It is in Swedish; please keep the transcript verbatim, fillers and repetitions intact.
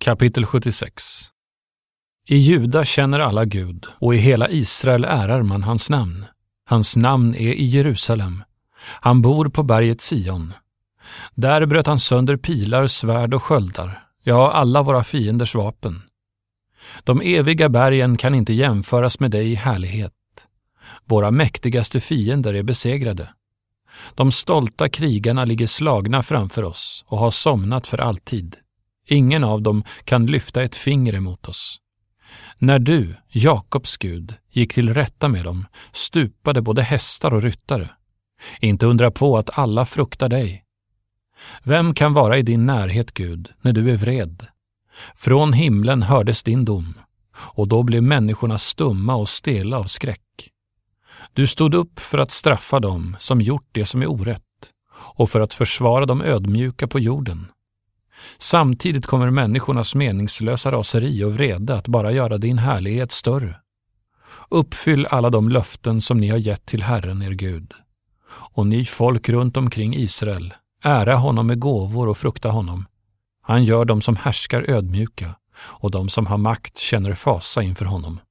Kapitel sjuttiosex. I Juda känner alla Gud, och i hela Israel ärar man hans namn. Hans namn är i Jerusalem. Han bor på berget Sion. Där bröt han sönder pilar, svärd och sköldar, ja, alla våra fienders vapen. De eviga bergen kan inte jämföras med dig i härlighet. Våra mäktigaste fiender är besegrade. De stolta krigarna ligger slagna framför oss och har somnat för alltid. Ingen av dem kan lyfta ett finger emot oss. När du, Jakobs Gud, gick till rätta med dem, stupade både hästar och ryttare. Inte undra på att alla fruktar dig. Vem kan vara i din närhet, Gud, när du är vred? Från himlen hördes din dom, och då blev människorna stumma och stela av skräck. Du stod upp för att straffa dem som gjort det som är orätt, och för att försvara de ödmjuka på jorden. Samtidigt kommer människornas meningslösa raseri och vrede att bara göra din härlighet större. Uppfyll alla de löften som ni har gett till Herren er Gud. Och ni folk runt omkring Israel, ära honom med gåvor och frukta honom. Han gör dem som härskar ödmjuka, och de som har makt känner fasa inför honom.